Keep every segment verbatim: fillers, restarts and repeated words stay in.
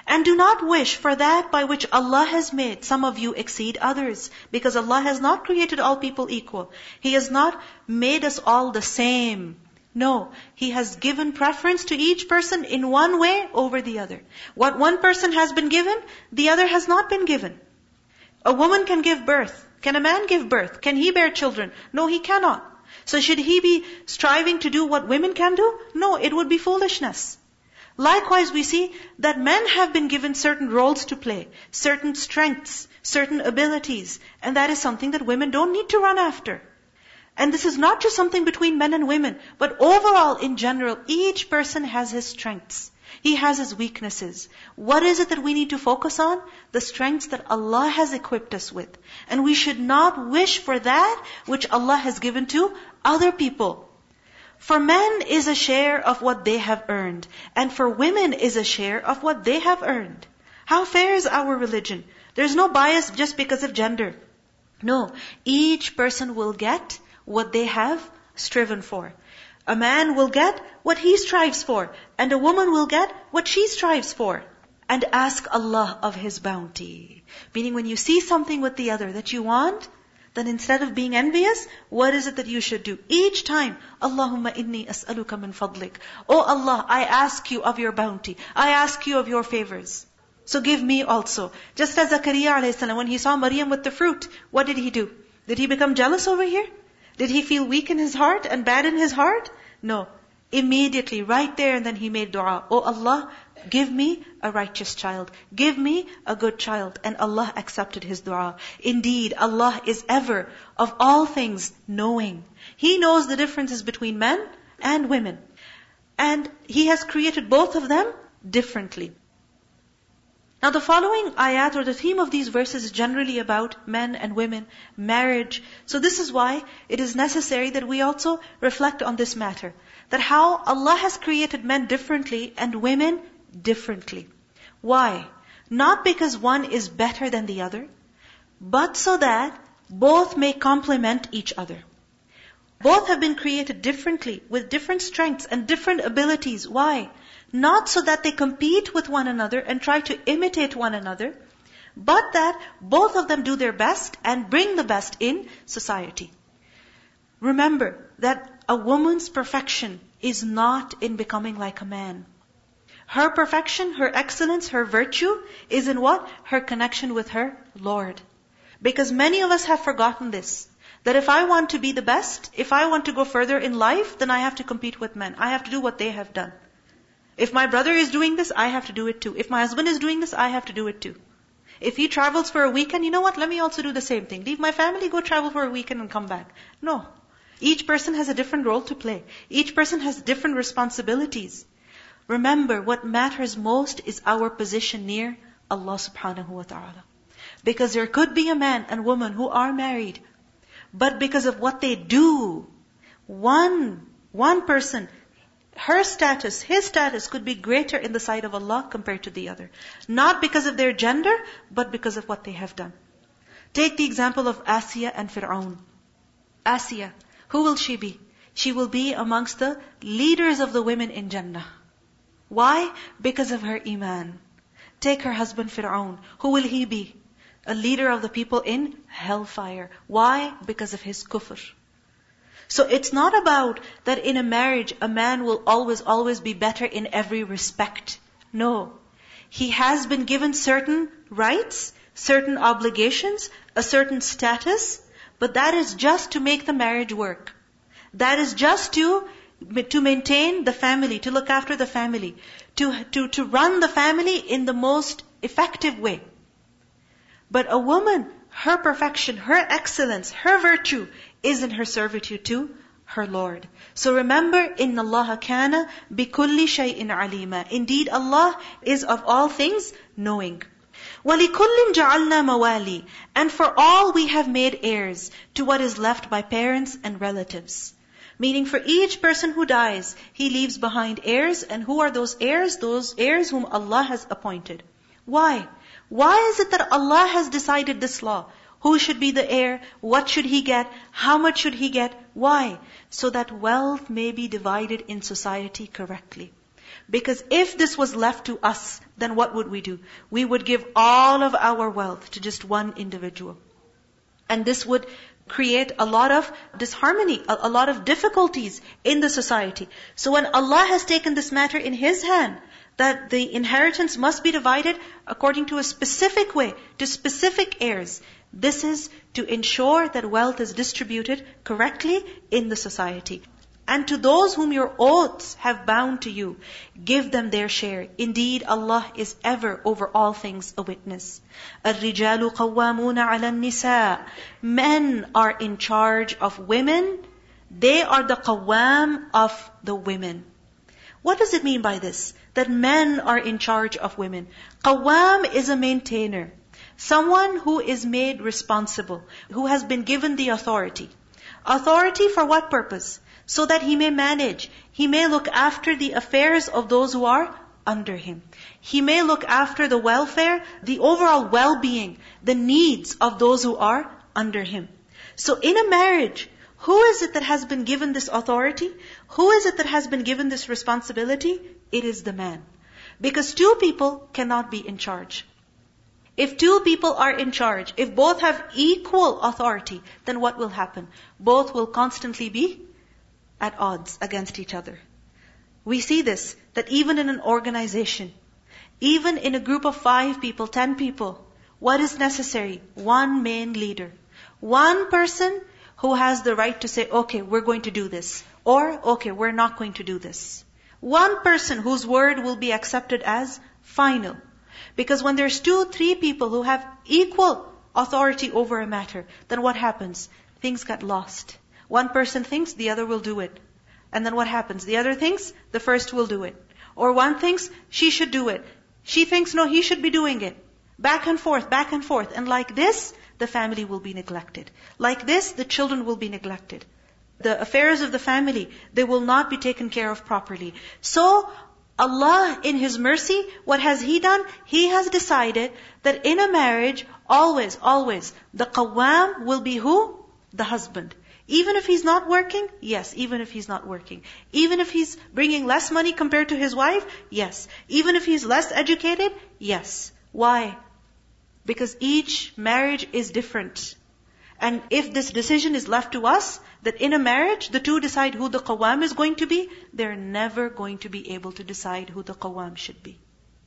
And do not wish for that by which Allah has made some of you exceed others. Because Allah has not created all people equal. He has not made us all the same. No, He has given preference to each person in one way over the other. What one person has been given, the other has not been given. A woman can give birth. Can a man give birth? Can he bear children? No, he cannot. So should he be striving to do what women can do? No, it would be foolishness. Likewise, we see that men have been given certain roles to play, certain strengths, certain abilities, and that is something that women don't need to run after. And this is not just something between men and women, but overall, in general, each person has his strengths. He has his weaknesses. What is it that we need to focus on? The strengths that Allah has equipped us with. And we should not wish for that which Allah has given to other people. For men is a share of what they have earned, and for women is a share of what they have earned. How fair is our religion? There's no bias just because of gender. No, each person will get what they have striven for. A man will get what he strives for, and a woman will get what she strives for. And ask Allah of His bounty. Meaning when you see something with the other that you want, then instead of being envious, what is it that you should do? Each time, Allahumma inni as'aluka min fadlik. Oh Allah, I ask you of your bounty. I ask you of your favors. So give me also. Just as Zakaria alayhi salam, when he saw Maryam with the fruit, what did he do? Did he become jealous over here? Did he feel weak in his heart and bad in his heart? No. Immediately, right there, and then he made dua. Oh Allah, give me a righteous child. Give me a good child. And Allah accepted his dua. Indeed, Allah is ever, of all things, knowing. He knows the differences between men and women. And He has created both of them differently. Now the following ayat, or the theme of these verses, is generally about men and women, marriage. So this is why it is necessary that we also reflect on this matter. That how Allah has created men differently and women differently. Why? Not because one is better than the other, but so that both may complement each other. Both have been created differently, with different strengths and different abilities. Why? Not so that they compete with one another and try to imitate one another, but that both of them do their best and bring the best in society. Remember that a woman's perfection is not in becoming like a man. Her perfection, her excellence, her virtue is in what? Her connection with her Lord. Because many of us have forgotten this. That if I want to be the best, if I want to go further in life, then I have to compete with men. I have to do what they have done. If my brother is doing this, I have to do it too. If my husband is doing this, I have to do it too. If he travels for a weekend, you know what? Let me also do the same thing. Leave my family, go travel for a weekend and come back. No. Each person has a different role to play. Each person has different responsibilities. Remember, what matters most is our position near Allah subhanahu wa ta'ala. Because there could be a man and woman who are married, but because of what they do, one, one person, her status, his status could be greater in the sight of Allah compared to the other. Not because of their gender, but because of what they have done. Take the example of Asiya and Fir'aun. Asiya, who will she be? She will be amongst the leaders of the women in Jannah. Why? Because of her iman. Take her husband Fir'aun. Who will he be? A leader of the people in hellfire. Why? Because of his kufr. So it's not about that in a marriage, a man will always, always be better in every respect. No. He has been given certain rights, certain obligations, a certain status, but that is just to make the marriage work. That is just to, to maintain the family, to look after the family, to, to, to run the family in the most effective way. But a woman, her perfection, her excellence, her virtue is in her servitude to her Lord. So remember, إِنَّ اللَّهَ كَانَ بِكُلِّ شَيْءٍ عَلِيمًا. Indeed, Allah is of all things knowing. وَلِكُلٍّ جَعَلْنَا مَوَالِي. And for all we have made heirs to what is left by parents and relatives. Meaning for each person who dies, he leaves behind heirs. And who are those heirs? Those heirs whom Allah has appointed. Why? Why is it that Allah has decided this law? Who should be the heir? What should he get? How much should he get? Why? So that wealth may be divided in society correctly. Because if this was left to us, then what would we do? We would give all of our wealth to just one individual. And this would create a lot of disharmony, a, a lot of difficulties in the society. So when Allah has taken this matter in His hand, that the inheritance must be divided according to a specific way, to specific heirs, this is to ensure that wealth is distributed correctly in the society. And to those whom your oaths have bound to you, give them their share. Indeed, Allah is ever over all things a witness. الرِّجَالُ قَوَّامُونَ عَلَى النِّسَاءِ. Men are in charge of women. They are the qawwam of the women. What does it mean by this? That men are in charge of women. Qawwam is a maintainer. Someone who is made responsible, who has been given the authority. Authority for what purpose? So that he may manage. He may look after the affairs of those who are under him. He may look after the welfare, the overall well-being, the needs of those who are under him. So in a marriage, who is it that has been given this authority? Who is it that has been given this responsibility? It is the man. Because two people cannot be in charge. If two people are in charge, if both have equal authority, then what will happen? Both will constantly be at odds against each other. We see this, that even in an organization, even in a group of five people, ten people, what is necessary? One main leader. One person who has the right to say, okay, we're going to do this. Or, okay, we're not going to do this. One person whose word will be accepted as final. Because when there's two, three people who have equal authority over a matter, then what happens? Things get lost. One person thinks the other will do it. And then what happens? The other thinks the first will do it. Or one thinks she should do it. She thinks no, he should be doing it. Back and forth, back and forth. And like this, the family will be neglected. Like this, the children will be neglected. The affairs of the family, they will not be taken care of properly. So, Allah, in His mercy, what has He done? He has decided that in a marriage, always, always, the qawwam will be who? The husband. Even if he's not working? Yes, even if he's not working. Even if he's bringing less money compared to his wife? Yes. Even if he's less educated? Yes. Why? Because each marriage is different. And if this decision is left to us, that in a marriage, the two decide who the qawwam is going to be, they're never going to be able to decide who the qawwam should be.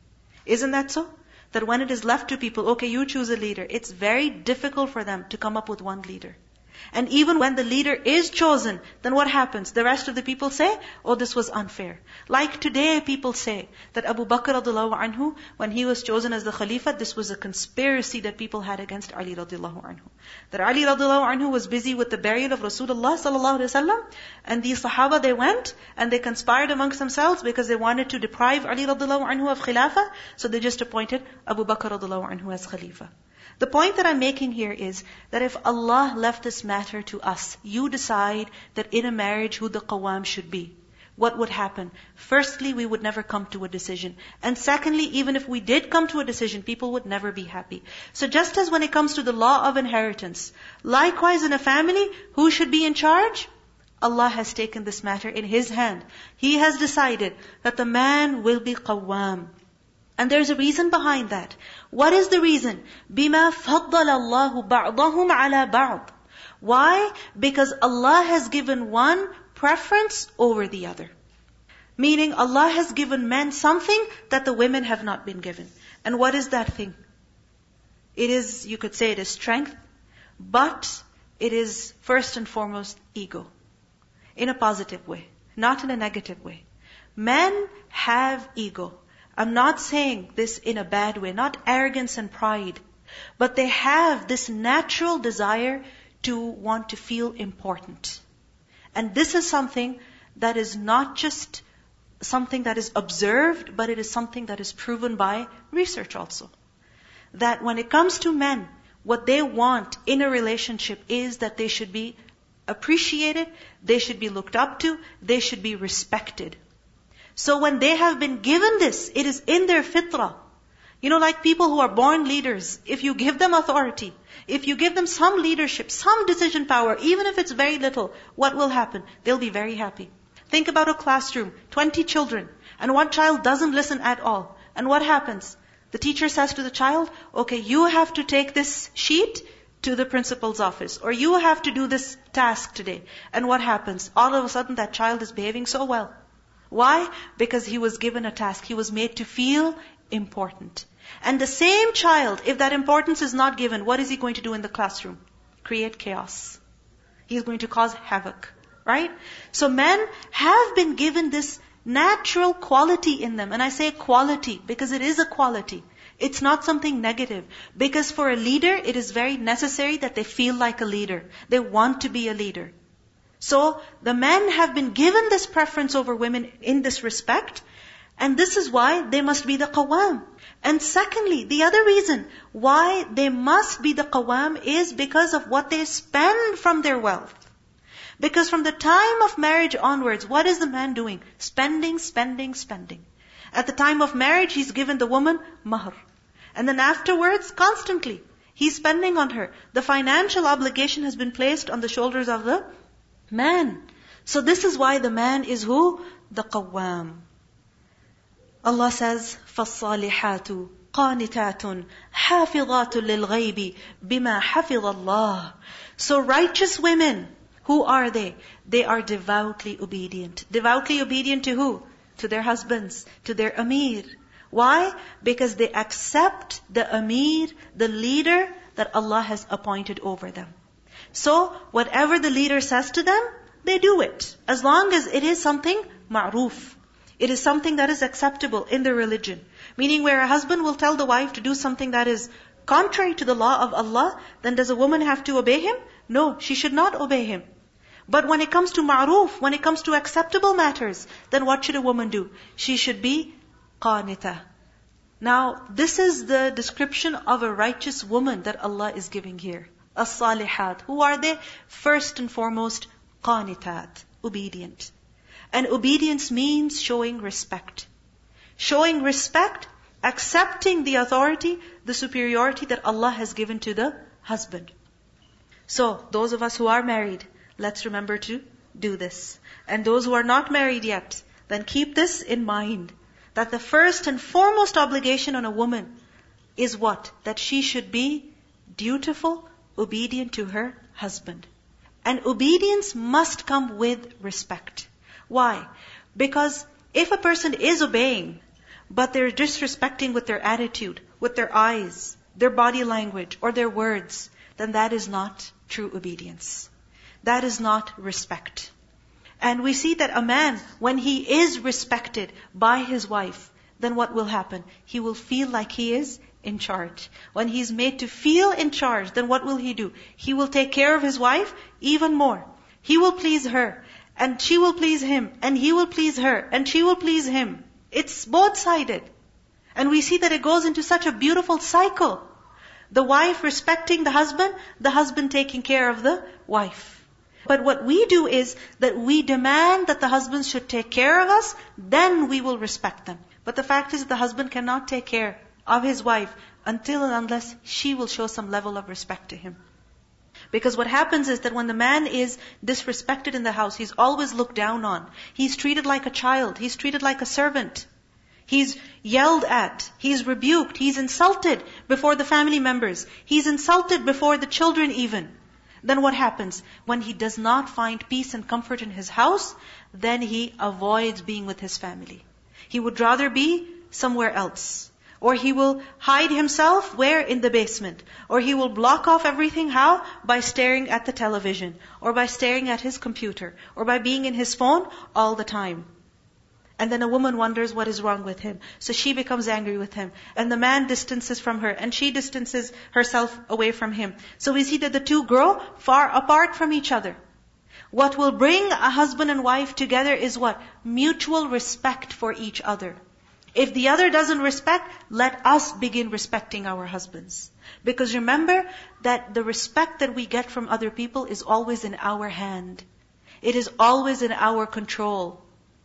Isn't that so? That when it is left to people, okay, you choose a leader, it's very difficult for them to come up with one leader. And even when the leader is chosen, then what happens? The rest of the people say, oh, this was unfair. Like today, people say that Abu Bakr radiallahu anhu, when he was chosen as the Khalifa, this was a conspiracy that people had against Ali radiallahu anhu. That Ali radiallahu anhu was busy with the burial of Rasulullah sallallahu alaihi wasallam, and these Sahaba, they went and they conspired amongst themselves because they wanted to deprive Ali radiallahu anhu of Khilafah, so they just appointed Abu Bakr radiallahu anhu as Khalifa. The point that I'm making here is that if Allah left this matter to us, you decide that in a marriage who the qawwam should be, what would happen? Firstly, we would never come to a decision. And secondly, even if we did come to a decision, people would never be happy. So just as when it comes to the law of inheritance, likewise in a family, who should be in charge? Allah has taken this matter in His hand. He has decided that the man will be qawwam. And there's a reason behind that. What is the reason? بِمَا فَضَّلَ اللَّهُ بَعْضَهُمْ عَلَى بَعْضٍ. Why? Because Allah has given one preference over the other. Meaning Allah has given men something that the women have not been given. And what is that thing? It is, you could say it is strength, but it is first and foremost ego. In a positive way, not in a negative way. Men have ego. I'm not saying this in a bad way, not arrogance and pride, but they have this natural desire to want to feel important. And this is something that is not just something that is observed, but it is something that is proven by research also. That when it comes to men, what they want in a relationship is that they should be appreciated, they should be looked up to, they should be respected. So when they have been given this, it is in their fitrah. You know, like people who are born leaders, if you give them authority, if you give them some leadership, some decision power, even if it's very little, what will happen? They'll be very happy. Think about a classroom, twenty children. And one child doesn't listen at all. And what happens? The teacher says to the child, okay, you have to take this sheet to the principal's office, or you have to do this task today. And what happens? All of a sudden that child is behaving so well. Why? Because he was given a task. He was made to feel important. And the same child, if that importance is not given, what is he going to do in the classroom? Create chaos. He's going to cause havoc. Right? So men have been given this natural quality in them. And I say quality because it is a quality. It's not something negative. Because for a leader, it is very necessary that they feel like a leader. They want to be a leader. So the men have been given this preference over women in this respect. And this is why they must be the qawwam. And secondly, the other reason why they must be the qawwam is because of what they spend from their wealth. Because from the time of marriage onwards, what is the man doing? Spending, spending, spending. At the time of marriage, he's given the woman mahr. And then afterwards, constantly, he's spending on her. The financial obligation has been placed on the shoulders of the man. So this is why the man is who? The qawwam. Allah says, فَالصَّالِحَاتُ قَانِتَاتٌ حَافِظَاتٌ لِلْغَيْبِ بِمَا حَفِظَ اللَّهِ. So righteous women, who are they? They are devoutly obedient. Devoutly obedient to who? To their husbands, to their amir. Why? Because they accept the amir, the leader that Allah has appointed over them. So, whatever the leader says to them, they do it. As long as it is something ma'roof. It is something that is acceptable in the religion. Meaning where a husband will tell the wife to do something that is contrary to the law of Allah, then does a woman have to obey him? No, she should not obey him. But when it comes to ma'roof, when it comes to acceptable matters, then what should a woman do? She should be qanita. Now, this is the description of a righteous woman that Allah is giving here. As-salihat. Who are they? First and foremost, qanitat. Obedient. And obedience means showing respect. Showing respect, accepting the authority, the superiority that Allah has given to the husband. So, those of us who are married, let's remember to do this. And those who are not married yet, then keep this in mind. That the first and foremost obligation on a woman is what? That she should be dutiful, obedient to her husband. And obedience must come with respect. Why? Because if a person is obeying, but they're disrespecting with their attitude, with their eyes, their body language, or their words, then that is not true obedience. That is not respect. And we see that a man, when he is respected by his wife, then what will happen? He will feel like he is in charge. When he's made to feel in charge, then what will he do? He will take care of his wife even more. He will please her, and she will please him, and he will please her, and she will please him. It's both-sided. And we see that it goes into such a beautiful cycle. The wife respecting the husband, the husband taking care of the wife. But what we do is that we demand that the husbands should take care of us, then we will respect them. But the fact is that the husband cannot take care of his wife until and unless she will show some level of respect to him. Because what happens is that when the man is disrespected in the house, he's always looked down on. He's treated like a child. He's treated like a servant. He's yelled at. He's rebuked. He's insulted before the family members. He's insulted before the children even. Then what happens? When he does not find peace and comfort in his house, then he avoids being with his family. He would rather be somewhere else. Or he will hide himself where? In the basement. Or he will block off everything. How? By staring at the television. Or by staring at his computer. Or by being in his phone all the time. And then a woman wonders what is wrong with him. So she becomes angry with him. And the man distances from her. And she distances herself away from him. So we see that the two grow far apart from each other. What will bring a husband and wife together is what? Mutual respect for each other. If the other doesn't respect, let us begin respecting our husbands. Because remember that the respect that we get from other people is always in our hand. It is always in our control.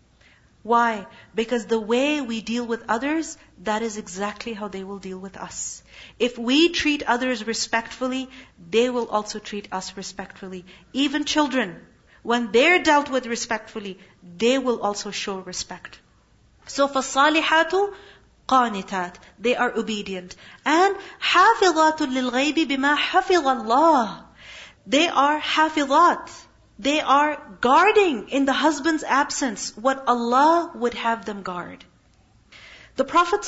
Why? Because the way we deal with others, that is exactly how they will deal with us. If we treat others respectfully, they will also treat us respectfully. Even children, when they're dealt with respectfully, they will also show respect. So فَالصَّالِحَاتُ قَانِتَات. They are obedient. And حَافِظَاتٌ لِلْغَيْبِ بِمَا حَفِظَ اللَّهِ. They are hafizat. They are guarding in the husband's absence what Allah would have them guard. The Prophet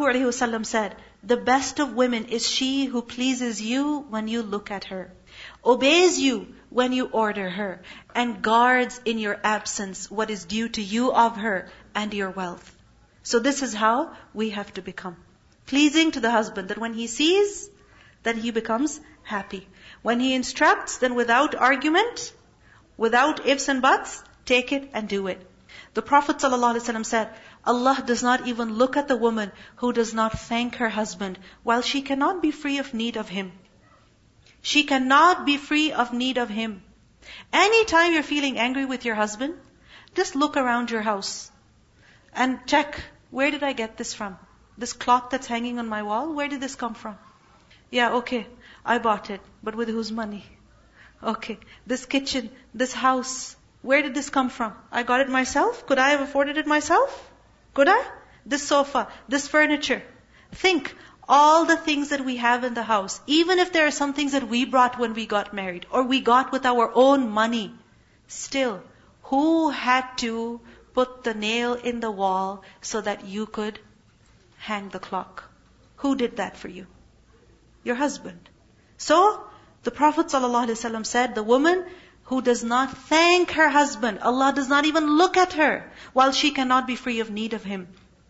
ﷺ said, the best of women is she who pleases you when you look at her, obeys you when you order her, and guards in your absence what is due to you of her and your wealth. So this is how we have to become. Pleasing to the husband, that when he sees, then he becomes happy. When he instructs, then without argument, without ifs and buts, take it and do it. The Prophet ﷺ said, Allah does not even look at the woman who does not thank her husband while she cannot be free of need of him. She cannot be free of need of him. Anytime you're feeling angry with your husband, just look around your house and check, where did I get this from? This clock that's hanging on my wall, where did this come from? Yeah, okay, I bought it, but with whose money? Okay, this kitchen, this house, where did this come from? I got it myself? Could I have afforded it myself? Could I? This sofa, this furniture. Think, all the things that we have in the house, even if there are some things that we brought when we got married, or we got with our own money, still, who had to put the nail in the wall so that you could hang the clock? Who did that for you? Your husband. So, the Prophet ﷺ said, the woman who does not thank her husband, Allah does not even look at her while she cannot be free of need of him.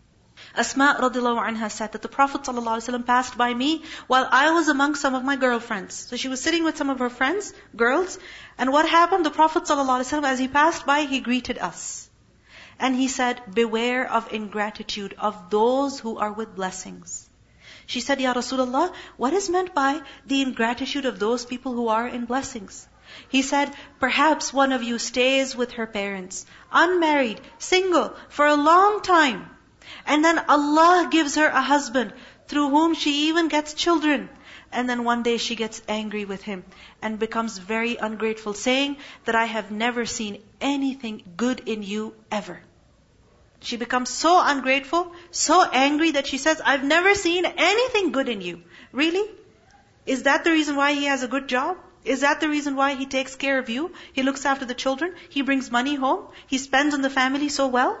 Asma radiallahu anha said that the Prophet ﷺ passed by me while I was among some of my girlfriends. So she was sitting with some of her friends, girls, and what happened? The Prophet ﷺ, as he passed by, he greeted us. And he said, beware of ingratitude of those who are with blessings. She said, Ya Rasulullah, what is meant by the ingratitude of those people who are in blessings? He said, perhaps one of you stays with her parents, unmarried, single, for a long time. And then Allah gives her a husband through whom she even gets children. And then one day she gets angry with him and becomes very ungrateful, saying that I have never seen anything good in you ever. She becomes so ungrateful, so angry that she says, I've never seen anything good in you. Really? Is that the reason why he has a good job? Is that the reason why he takes care of you? He looks after the children? He brings money home? He spends on the family so well?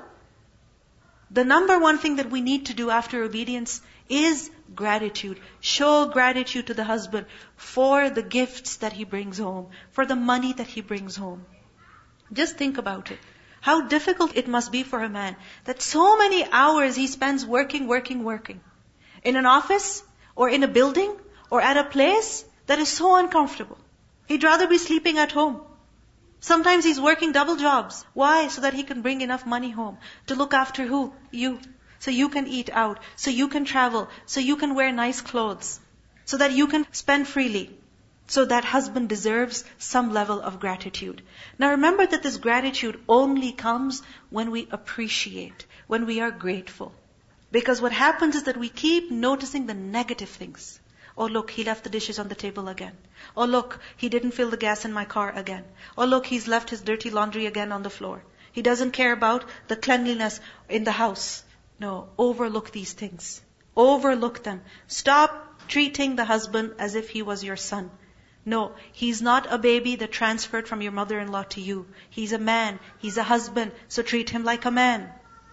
The number one thing that we need to do after obedience is gratitude. Show gratitude to the husband for the gifts that he brings home, for the money that he brings home. Just think about it. How difficult it must be for a man that so many hours he spends working, working, working. In an office, or in a building, or at a place that is so uncomfortable. He'd rather be sleeping at home. Sometimes he's working double jobs. Why? So that he can bring enough money home. To look after who? You. So you can eat out. So you can travel. So you can wear nice clothes. So that you can spend freely. So that husband deserves some level of gratitude. Now remember that this gratitude only comes when we appreciate, when we are grateful. Because what happens is that we keep noticing the negative things. Oh look, he left the dishes on the table again. Oh look, he didn't fill the gas in my car again. Oh look, he's left his dirty laundry again on the floor. He doesn't care about the cleanliness in the house. No, overlook these things. Overlook them. Stop treating the husband as if he was your son. No, he's not a baby that transferred from your mother-in-law to you. He's a man. He's a husband. So treat him like a man.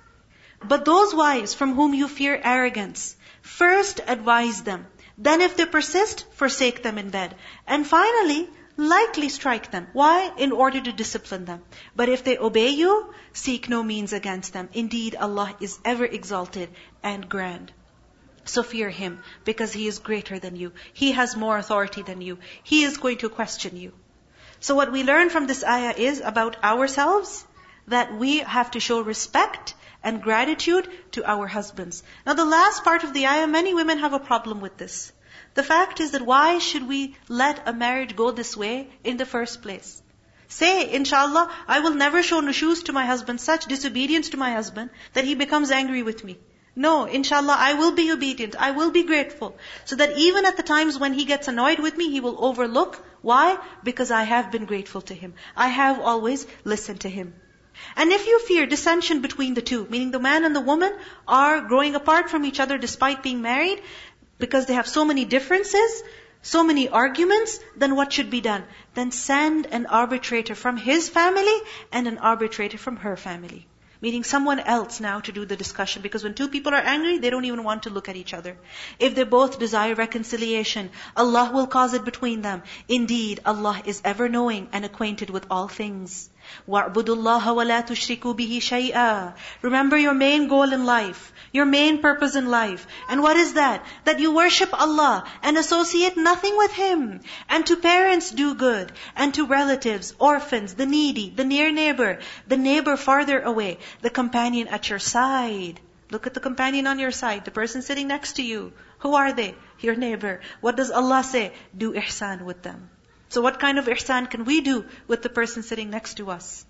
But those wives from whom you fear arrogance, first advise them. Then if they persist, forsake them in bed. And finally, lightly strike them. Why? In order to discipline them. But if they obey you, seek no means against them. Indeed, Allah is ever exalted and grand. So fear Him, because He is greater than you. He has more authority than you. He is going to question you. So what we learn from this ayah is about ourselves, that we have to show respect and gratitude to our husbands. Now the last part of the ayah, many women have a problem with this. The fact is that why should we let a marriage go this way in the first place? Say, inshallah, I will never show nushuz to my husband, such disobedience to my husband, that he becomes angry with me. No, inshallah, I will be obedient. I will be grateful. So that even at the times when he gets annoyed with me, he will overlook. Why? Because I have been grateful to him. I have always listened to him. And if you fear dissension between the two, meaning the man and the woman are growing apart from each other despite being married, because they have so many differences, so many arguments, then what should be done? Then send an arbitrator from his family and an arbitrator from her family. Meaning someone else now to do the discussion. Because when two people are angry, they don't even want to look at each other. If they both desire reconciliation, Allah will cause it between them. Indeed, Allah is ever knowing and acquainted with all things. وَاعْبُدُوا اللَّهَ وَلَا تُشْرِكُوا بِهِ شَيْئًا. Remember your main goal in life, your main purpose in life. And what is that? That you worship Allah and associate nothing with Him. And to parents do good. And to relatives, orphans, the needy, the near neighbor, the neighbor farther away, the companion at your side. Look at the companion on your side, the person sitting next to you. Who are they? Your neighbor. What does Allah say? Do ihsan with them. So what kind of ihsan can we do with the person sitting next to us?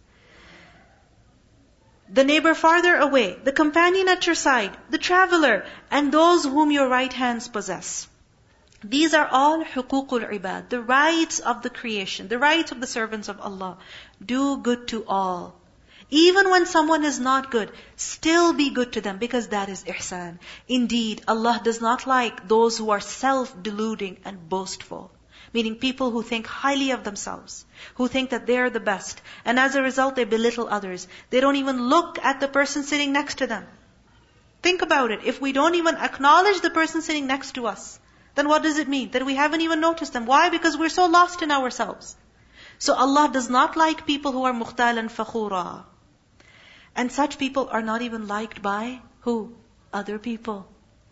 The neighbor farther away, the companion at your side, the traveler, and those whom your right hands possess. These are all huququl ibad, the rights of the creation, the rights of the servants of Allah. Do good to all. Even when someone is not good, still be good to them, because that is ihsan. Indeed, Allah does not like those who are self-deluding and boastful. Meaning people who think highly of themselves, who think that they are the best. And as a result, they belittle others. They don't even look at the person sitting next to them. Think about it. If we don't even acknowledge the person sitting next to us, then what does it mean? That we haven't even noticed them. Why? Because we're so lost in ourselves. So Allah does not like people who are mukhtalan fakhura. And such people are not even liked by who? Other people.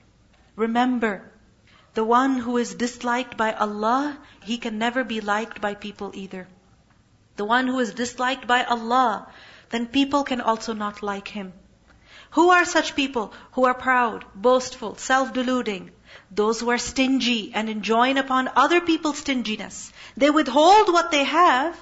Remember, the one who is disliked by Allah, he can never be liked by people either. The one who is disliked by Allah, then people can also not like him. Who are such people? Who are proud, boastful, self-deluding. Those who are stingy and enjoin upon other people's stinginess. They withhold what they have,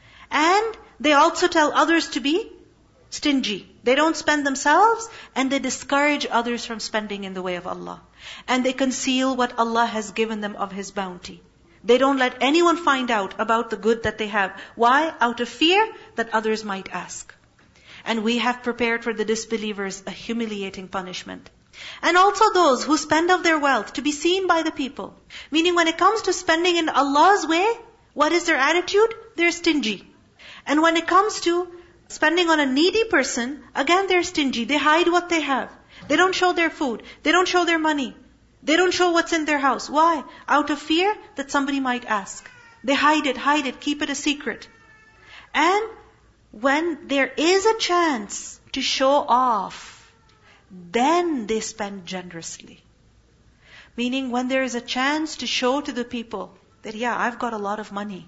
and they also tell others to be stingy. They don't spend themselves, and they discourage others from spending in the way of Allah. And they conceal what Allah has given them of His bounty. They don't let anyone find out about the good that they have. Why? Out of fear that others might ask. And we have prepared for the disbelievers a humiliating punishment. And also those who spend of their wealth to be seen by the people. Meaning when it comes to spending in Allah's way, what is their attitude? They're stingy. And when it comes to spending on a needy person, again they're stingy. They hide what they have. They don't show their food. They don't show their money. They don't show what's in their house. Why? Out of fear that somebody might ask. They hide it, hide it, keep it a secret. And when there is a chance to show off, then they spend generously. Meaning when there is a chance to show to the people that, yeah, I've got a lot of money,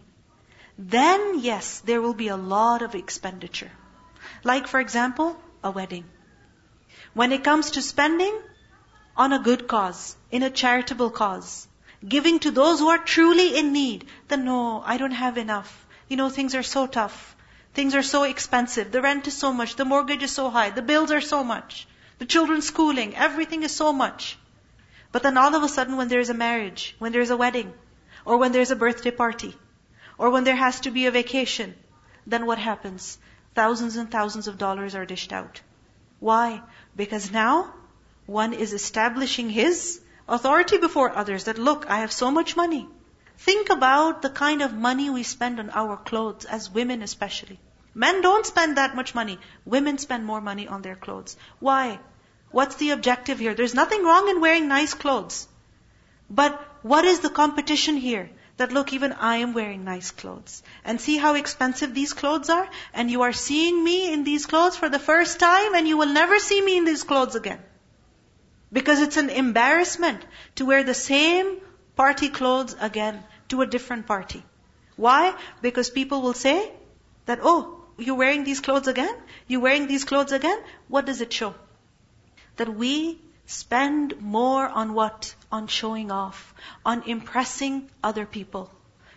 then yes, there will be a lot of expenditure. Like for example, a wedding. When it comes to spending on a good cause, in a charitable cause, giving to those who are truly in need, then no, I don't have enough. You know, things are so tough. Things are so expensive. The rent is so much. The mortgage is so high. The bills are so much. The children's schooling. Everything is so much. But then all of a sudden when there is a marriage, when there is a wedding, or when there is a birthday party, or when there has to be a vacation, then what happens? Thousands and thousands of dollars are dished out. Why? Because now one is establishing his authority before others that, look, I have so much money. Think about the kind of money we spend on our clothes, as women especially. Men don't spend that much money. Women spend more money on their clothes. Why? What's the objective here? There's nothing wrong in wearing nice clothes. But what is the competition here? That look, even I am wearing nice clothes. And see how expensive these clothes are? And you are seeing me in these clothes for the first time, and you will never see me in these clothes again. Because it's an embarrassment to wear the same party clothes again to a different party. Why? Because people will say that, oh, you're wearing these clothes again? You're wearing these clothes again? What does it show? That we spend more on what? On showing off, on impressing other people,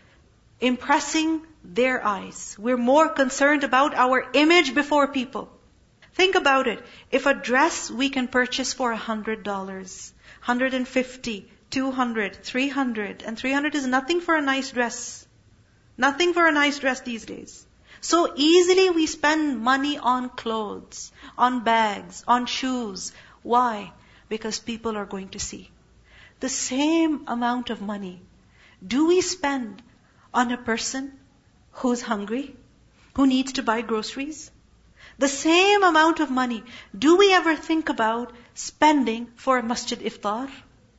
impressing their eyes. We're more concerned about our image before people. Think about it. If a dress we can purchase for a hundred dollars, one hundred and fifty, two hundred, three hundred, and three hundred is nothing for a nice dress. Nothing for a nice dress these days. So easily we spend money on clothes, on bags, on shoes. Why? Because people are going to see. The same amount of money, do we spend on a person who's hungry, who needs to buy groceries? The same amount of money, do we ever think about spending for a masjid iftar?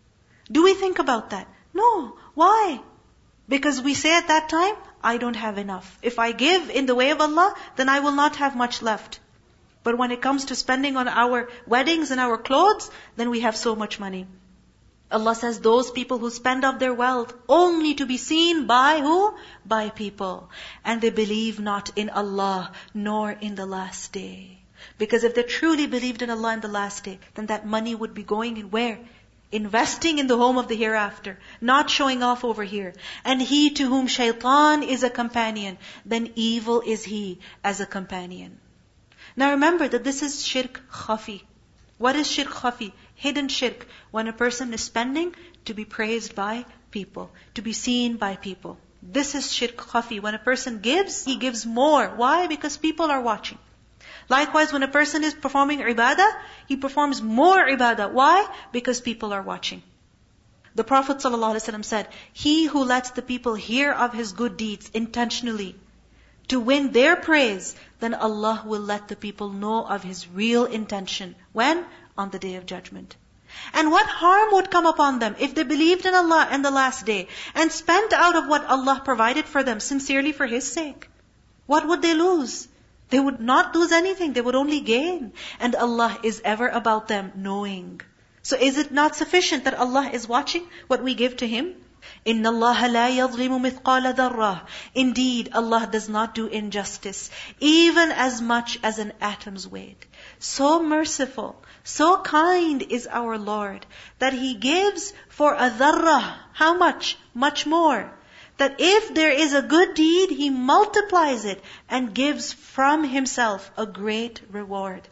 Do we think about that? No. Why? Because we say at that time, I don't have enough. If I give in the way of Allah, then I will not have much left. But when it comes to spending on our weddings and our clothes, then we have so much money. Allah says, those people who spend of their wealth only to be seen by who? By people. And they believe not in Allah, nor in the last day. Because if they truly believed in Allah in the last day, then that money would be going in where? Investing in the home of the hereafter, not showing off over here. And he to whom shaitan is a companion, then evil is he as a companion. Now remember that this is shirk khafi. What is shirk khafi? Hidden shirk. When a person is spending to be praised by people, to be seen by people. This is shirk khafi. When a person gives, he gives more. Why? Because people are watching. Likewise, when a person is performing ibadah, he performs more ibadah. Why? Because people are watching. The Prophet ﷺ said, he who lets the people hear of his good deeds intentionally to win their praise, then Allah will let the people know of his real intention. When? On the Day of Judgment. And what harm would come upon them if they believed in Allah and the last day and spent out of what Allah provided for them sincerely for His sake? What would they lose? They would not lose anything. They would only gain. And Allah is ever about them knowing. So is it not sufficient that Allah is watching what we give to Him? إِنَّ اللَّهَ لَا يَظْلِمُ مِثْقَالَ ذَرَّةٍ. Indeed, Allah does not do injustice, even as much as an atom's weight. So merciful, so kind is our Lord, that He gives for a dharrah. How much? Much more. That if there is a good deed, He multiplies it and gives from Himself a great reward.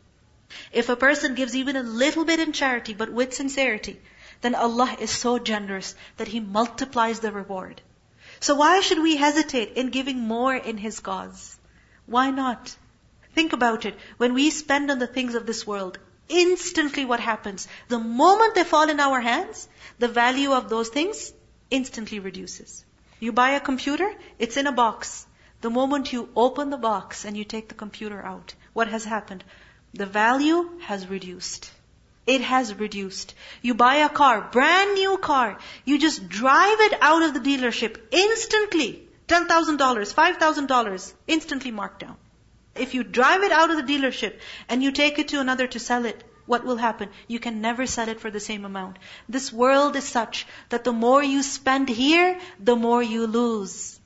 If a person gives even a little bit in charity, but with sincerity, then Allah is so generous that He multiplies the reward. So why should we hesitate in giving more in His cause? Why not? Think about it. When we spend on the things of this world, instantly what happens? The moment they fall in our hands, the value of those things instantly reduces. You buy a computer, it's in a box. The moment you open the box and you take the computer out, what has happened? The value has reduced. It has reduced. You buy a car, brand new car. You just drive it out of the dealership instantly. ten thousand dollars, five thousand dollars, instantly marked down. If you drive it out of the dealership and you take it to another to sell it, what will happen? You can never sell it for the same amount. This world is such that the more you spend here, the more you lose.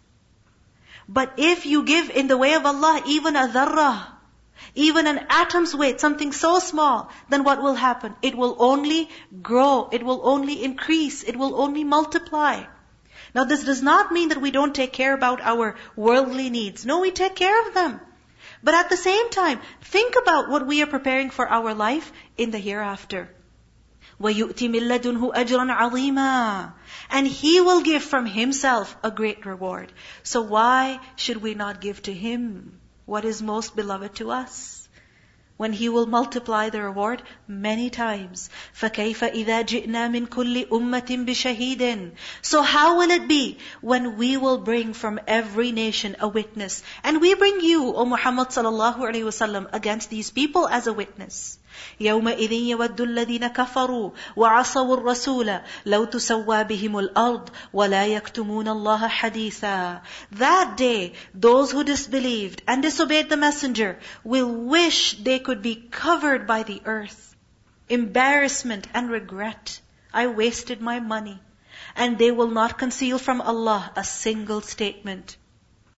But if you give in the way of Allah, even a dharrah, even an atom's weight, something so small, then what will happen? It will only grow. It will only increase. It will only multiply. Now this does not mean that we don't take care about our worldly needs. No, we take care of them. But at the same time, think about what we are preparing for our life in the hereafter. وَيُؤْتِ مِن لَّدُنْهُ أَجْرًا عَظِيمًا. And He will give from Himself a great reward. So why should we not give to Him what is most beloved to us? When He will multiply the reward many times. فَكَيْفَ إِذَا جِئْنَا مِن كُلِّ أُمَّةٍ بِشَهِيدٍ. So how will it be when we will bring from every nation a witness? And we bring you, O Muhammad sallallahu alaihi wasallam, against these people as a witness. يَوْمَئِذٍ يَوَدُّ الَّذِينَ كَفَرُوا وَعَصَوُا الرَّسُولَ لَوْ تُسَوَّى بِهِمُ الْأَرْضِ وَلَا يَكْتُمُونَ اللَّهَ حَدِيثًا. That day, those who disbelieved and disobeyed the messenger will wish they could be covered by the earth. Embarrassment and regret. I wasted my money. And they will not conceal from Allah a single statement.